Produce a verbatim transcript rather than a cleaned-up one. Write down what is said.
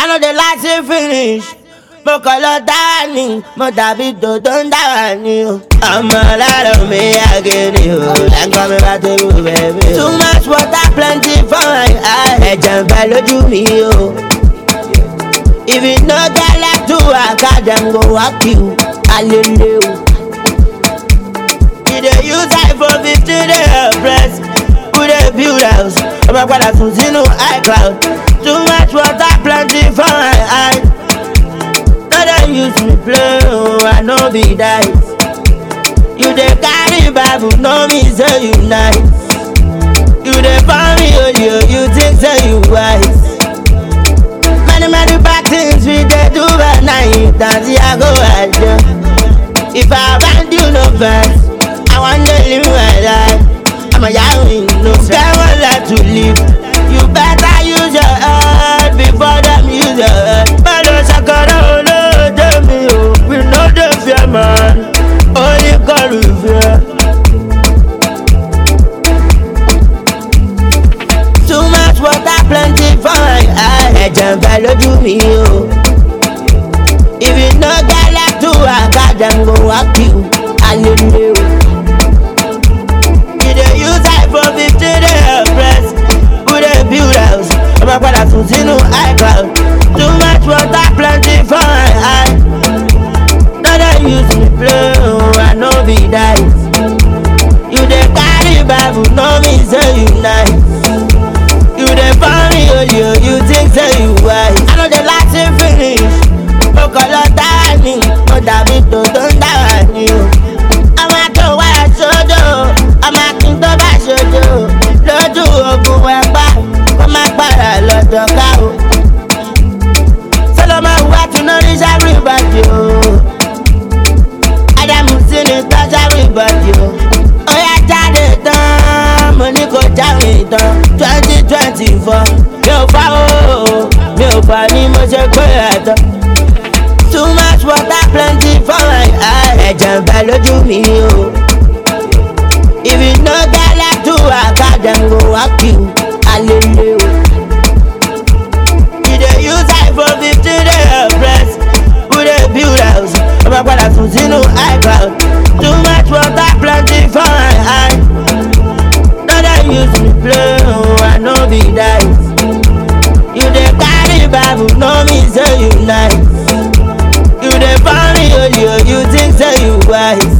know the last thing finish. Mo kàn lọ dára ni, mo dàbí dòdò ń dára ni o. Ọmọ lára mi àgèrè o, lẹ́kọ̀ọ́ mi bá tébù bẹ̀bí o. Too much water plenty for my eye, ẹ̀jẹ̀ ń bẹ lójú mi o. If you no get like to waka, dem go walk you, alele o. You dey use iPhone fifteen dey oppress, who dey build house? Ọmọ padà sùn sínú iCloud. Too much water plenty for my eye. No dey use me play, oh, I no be dice. You dey carry Bible, no me say you nice. You dey for me, oh, you, you think say you wise. Many many bad things we dey do, but now you dance, I go at you. If I abandon you no verse, I want to live my life. I'm a young no get one life to live. You better use your head before them use your head. But don't sakara no dey me oh, we no dey fear man, only God we fear. Too much water plenty for my eye, ẹ̀jẹ̀ ń bẹ lójú mi o. If you no get like to waka, dem go walk you, alele o. You dey use iPhone fifteen dey oppress, who dey build house? Ọmọ padà sùn sínú iCloud. Too much water plenty for my eye. No dey use me play, oh, I no be dice. You dey carry Bible, no me say you nice. You dey for me, oh, you, you think say you wise. I know the last thing finish. Mo kàn lọ dára ni, mo dàbí dòdò ń dára ni o. Ọmọ tó wá sódò, ọmọ kí n tó bá sódò. Lójú ogun ẹ̀pá, kó má padà lọ́jọ́ ká o. Sọlọ́mọ wá tún lórí everybody o. Ádámù sí ni touch everybody o. Ó yá jáde tán, mo ní kó jáwé tán. twenty twenty four, mi ò fà o, mi ò fà ní mo ṣe pé ẹ̀tọ́. Too much water plenty for my eye, ẹ̀jẹ̀ ń bẹ lójú mi o. If you no get like to waka, dem go walk you, alele o. You dey use iPhone fifteen dey oppress, who dey build house? Ọmọ padà sùn sínú iCloud. Too much water plenty for my eye. No dey use me play, oh, I no be dice. You dey carry Bible, no me say you nice. You dey for me, oh, you, you think say you wise.